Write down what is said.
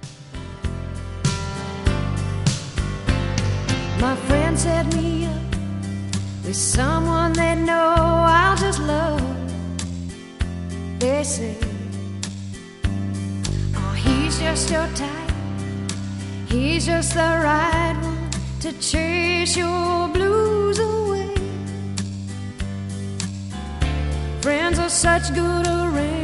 My friend set me up with someone they know I'll just love. They say, oh, he's just your type. He's just the right one to chase your blues away. Friends are such good arrangements.